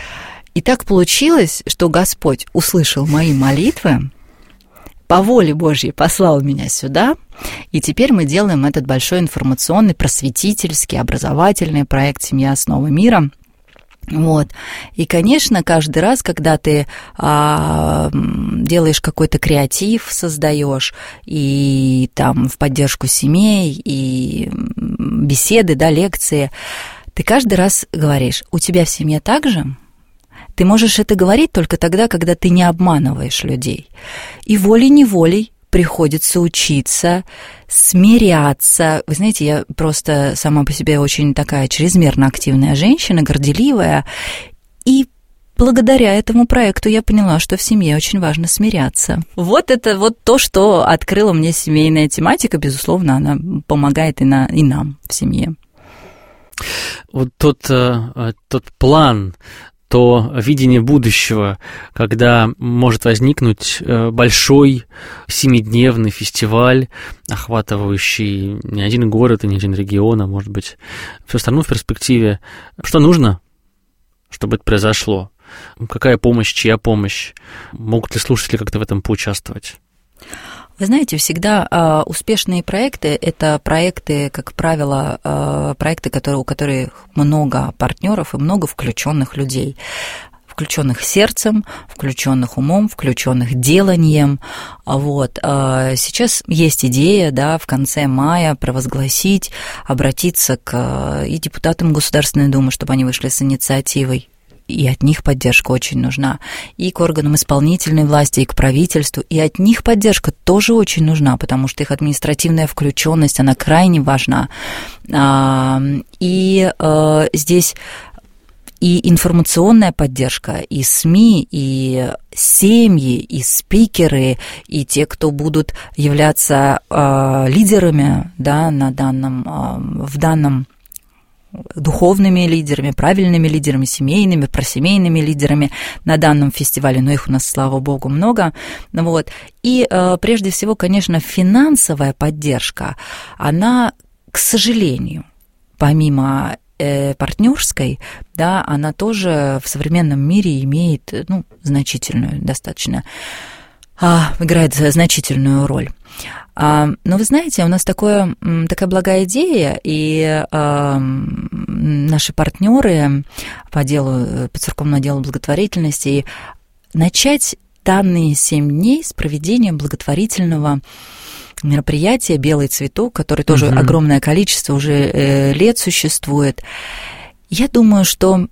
И так получилось, что Господь услышал мои молитвы, по воле Божьей послал меня сюда, и теперь мы делаем этот большой информационный, просветительский, образовательный проект «Семья. Основы мира». Вот. И, конечно, каждый раз, когда ты а, делаешь какой-то креатив, создаешь, и там в поддержку семей, и беседы, да, лекции, ты каждый раз говоришь: у тебя в семье так же? Ты можешь это говорить только тогда, когда ты не обманываешь людей. И волей-неволей приходится учиться, смиряться. Вы знаете, я просто сама по себе очень такая чрезмерно активная женщина, горделивая. И благодаря этому проекту я поняла, что в семье очень важно смиряться. Вот это вот то, что открыла мне семейная тематика. Безусловно, она помогает и, на, и нам в семье. Вот тот, тот план, то видение будущего, когда может возникнуть большой семидневный фестиваль, охватывающий не один город и не один регион, а может быть всю страну в перспективе. Что нужно, чтобы это произошло? Какая помощь, чья помощь? Могут ли слушатели как-то в этом поучаствовать? Вы знаете, всегда э, успешные проекты – это проекты, как правило, э, проекты, которые, у которых много партнеров и много включенных людей. Включенных сердцем, включенных умом, включенных деланием. Вот. Сейчас есть идея, да, в конце мая провозгласить, обратиться к и депутатам Государственной Думы, чтобы они вышли с инициативой. И от них поддержка очень нужна. И к органам исполнительной власти, и к правительству. И от них поддержка тоже очень нужна, потому что их административная включенность, она крайне важна. И здесь и информационная поддержка, и СМИ, и семьи, и спикеры, и те, кто будут являться лидерами, да, на данном, в данном духовными лидерами, правильными лидерами, семейными, просемейными лидерами на данном фестивале, но их у нас, слава богу, много. Вот. И прежде всего, конечно, финансовая поддержка, она, к сожалению, помимо партнерской, да, она тоже в современном мире имеет, ну, значительную достаточно, играет значительную роль. Но вы знаете, у нас такое, такая благая идея, и наши партнеры по делу, по церковному делу благотворительности, начать данные семь дней с проведения благотворительного мероприятия «Белый цветок», который тоже uh-huh. огромное количество уже лет существует. Я думаю, что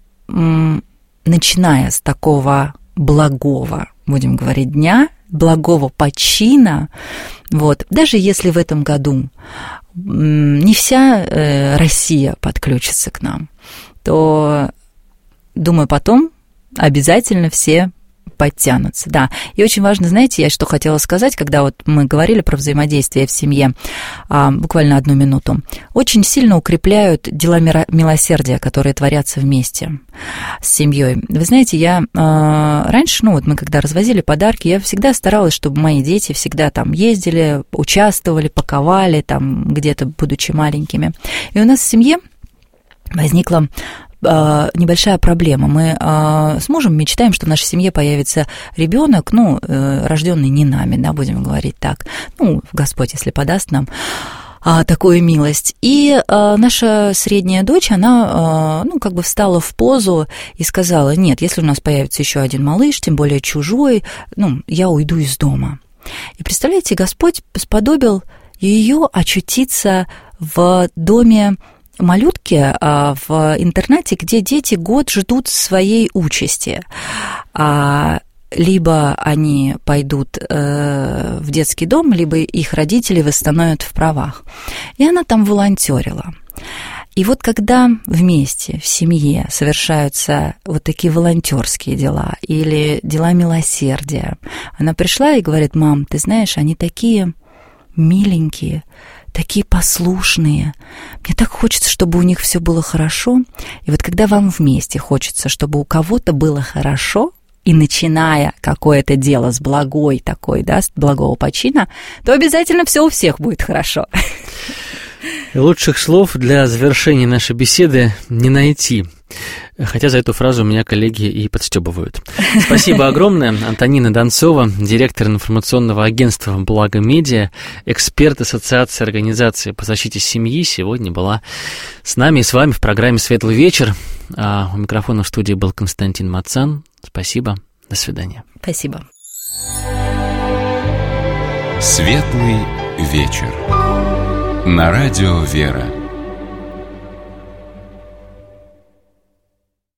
начиная с такого благого, будем говорить, дня, благого почина, вот, даже если в этом году не вся Россия подключится к нам, то, думаю, потом обязательно все подтянутся, да. И очень важно, знаете, я что хотела сказать, когда вот мы говорили про взаимодействие в семье, а, буквально одну минуту, очень сильно укрепляют дела милосердия, которые творятся вместе с семьей. Вы знаете, я а, раньше, ну вот мы когда развозили подарки, я всегда старалась, чтобы мои дети всегда там ездили, участвовали, паковали, там где-то, будучи маленькими. И у нас в семье возникла небольшая проблема. Мы с мужем мечтаем, что в нашей семье появится ребенок, ну, рожденный не нами, да, будем говорить так. Ну, Господь, если подаст нам такую милость. И наша средняя дочь, она, ну, как бы встала в позу и сказала: нет, если у нас появится еще один малыш, тем более чужой, ну, я уйду из дома. И представляете, Господь сподобил ее очутиться в доме малютки в интернате, где дети год ждут своей участи. Либо они пойдут в детский дом, либо их родители восстановят в правах. И она там волонтерила. И вот когда вместе в семье совершаются вот такие волонтерские дела или дела милосердия, она пришла и говорит: мам, ты знаешь, они такие миленькие, такие послушные. Мне так хочется, чтобы у них все было хорошо. И вот когда вам вместе хочется, чтобы у кого-то было хорошо, и начиная какое-то дело с благой такой, да, с благого почина, то обязательно все у всех будет хорошо. Лучших слов для завершения нашей беседы не найти. Хотя за эту фразу меня коллеги и подстебывают. Спасибо огромное. Антонина Донцова, директор информационного агентства «Благо Медиа», эксперт Ассоциации организаций по защите семьи, сегодня была с нами и с вами в программе «Светлый вечер». А у микрофона в студии был Константин Мацан. Спасибо. До свидания. Спасибо. «Светлый вечер» на радио «Вера».